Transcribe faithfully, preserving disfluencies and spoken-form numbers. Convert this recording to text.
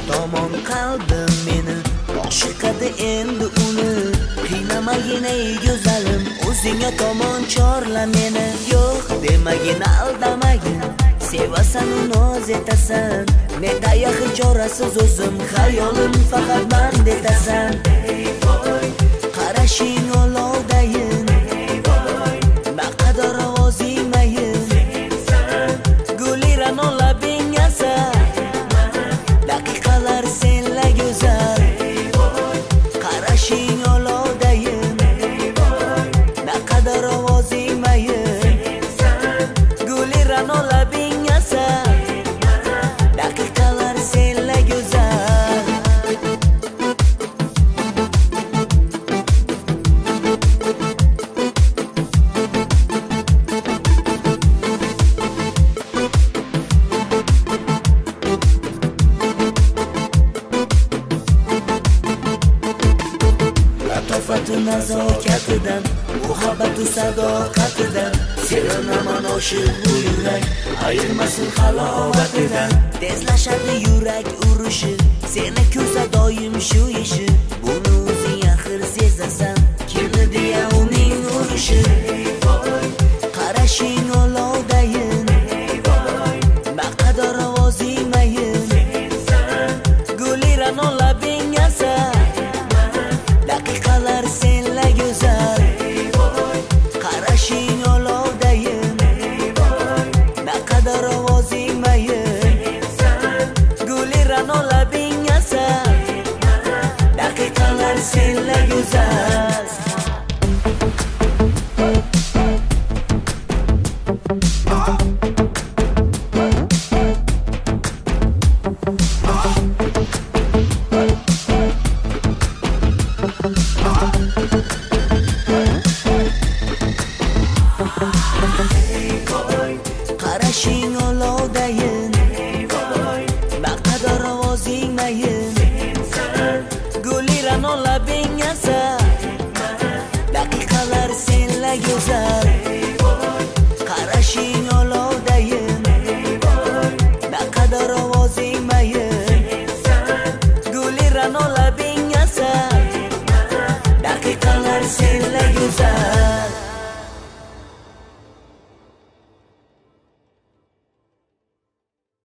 tomon qalbim meni oshiqadi endi uni. Qiynamagin ey go'zalim, o'zingga tomon chorla meni. Yo'q demagin, aldamagin, sevasan u noz etasan. Netaya xijorasiz o'zim, xayolim faqat man detasan. Qarashing olovdayin, naqadar ovozing mayin. Guliran labing asar, daqiqalar senla go'zal. Qarashing olovdayin, naqadar ovozing mayin. Guliran labing asar, daqiqalar senla go'zal. Latofatu nazokatidan, muhabbatu sadoqatidan, sevaman oshiq bu yurak, ayirmasin halovatidan. Tezlashadi yurak urishi, seni ko'rsa doim shu ishi. Buni o'zing axir sezasan, kimni deya uning urishi. Qarashing olovdayin, naqadar ovozing mayin. Guliran labing asar, daqiqalar senla go'zal. Qarashing olovdayin, naqadar ovozing mayin. Guliran labing asar, daqiqalar senla go'zal. Qarashing olovdayin,